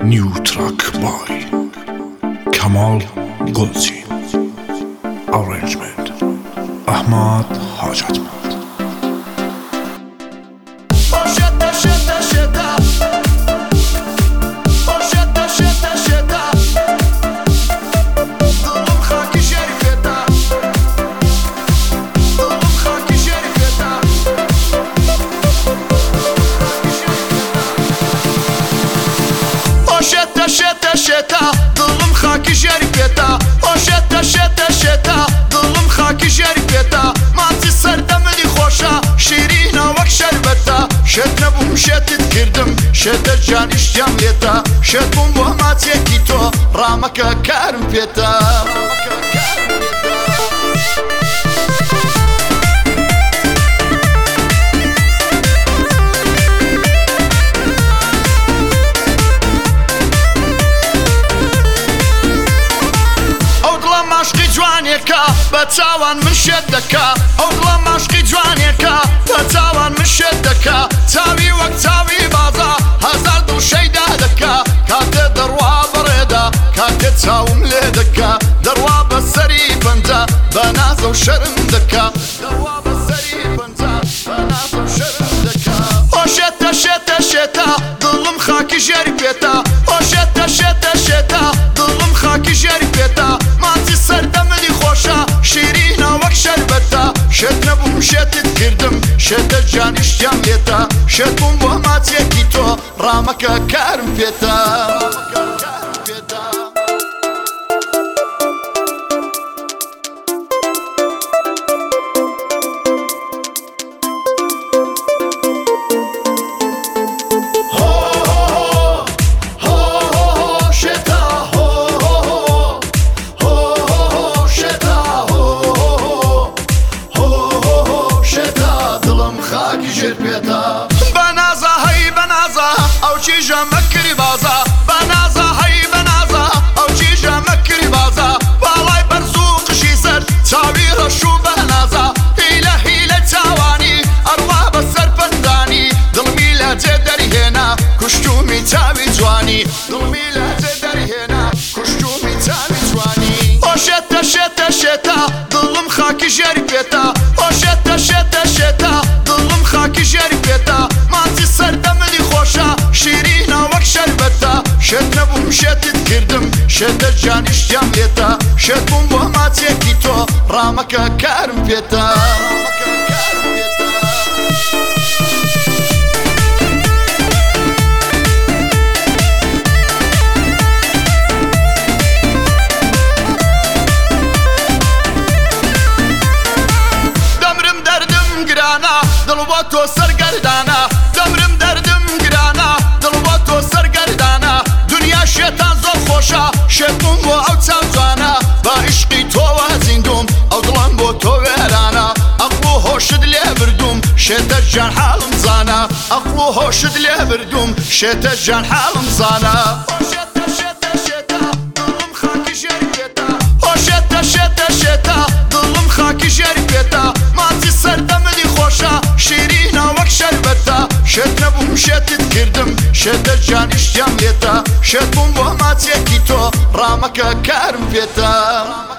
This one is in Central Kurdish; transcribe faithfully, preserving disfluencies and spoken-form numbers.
New track by Kamal Golzi. Arrangement Ahmad Hajatmand. شتا شتا شتا دڵم خاکی ژێری پێتا ئۆ شتا شتا شتا دڵم خاکی ژێری پێتا ماچی سەردەمەلی خۆشە شیرینە وەک شەربەتە شێت نەبووم شێتت کردم شێتە جان ئیشتیام لێتە شێت بووم بۆ ماچێکی تۆ ڕامەکە کارم پێتە بە چاوان من شێت دەکا ئەو دڵە ماشقی جوانێکە بە چاوان من شێت دەکا چاوی وەک چاوی بازا هەزار دڵ شەیدا دەکا کاتێ دەڕوا بەڕێدا کاتێ چاوم لێ دەکا دەڕوا بە سەری پەنجە بە نازە و شەرم دەکا دەڕوا بە سەری پەنجە بە نازە و شەرم دەکا ئۆ شێتە شێتە شێتە دڵم خاکی ژێری پێتا ئۆ شێتە شێتە شێتە دڵم خاکی ژێری پێتا ماچی سەردەمەلی خۆشە شیرینە وەک شەربەتە شێت نەبووم شێتت کردم شێتە جان ئیشتیام لێتە شێت بووم بۆ ماچێکی تۆ ڕامەکە کارم پێتە بەنازە هەی بەنازە ئەو چیژە مەکری بازە بەنازە هەی بەنازە ئەو چیژە مەکری بازە باڵای بەرز و قشی سەر چاوی ڕەش و بەنازە هیلە هیلە چاوانی ئەڕوا بەسەر پەندانی دڵمی لە جێ دەریهێنا کوشتومی چاوی جوانی دڵمی لە جێ دەریهێنا کوشتومی چاوی جوانی ئۆ شێتە شێتە شێتە دڵم خاکی ژێری پێتا ئۆ شێتە شێتە شێتە دڵم خاکی ژێری پێتا ماچی سەردەمەلی خۆشە شیرینە وەک شەربەتە شێت نەبووم شێتت کردم شێتە جان ئیشتیام لێتە شێت بووم بۆ ماچێکی تۆ ڕامەکە کارم پێتە دڵ بۆ تۆ سەرگەردانە دەمرم دەردم گرانە دڵ بۆ تۆ سەرگەردانە دنیا شێتان زۆر خۆشە شێت بووم بۆ ئەو چاو جوانە بە عیشقی تۆوە زیندوم ئەو دڵم بۆ تۆ وێرانە ئەقڵ و هۆشت لێ بردوم شێتە جان حاڵم زانە ئەقڵ و هۆشت لێ بردوم شێتە جان حاڵم زانە ئۆ شێتە شێتە شێتە دڵم خاکی ژێری پێتا ئۆ شێتە شێتە شێتە دڵم خاکی ژێری پێتا ماچی سەردەمەلی خۆشە شیرینە وەک شەربەتە شێت نەبووم شێتت کردم شێتە جان ئیشتیام لێتە شێت بووم بۆ ماچێکی تۆ ڕامەکە کارم پێتە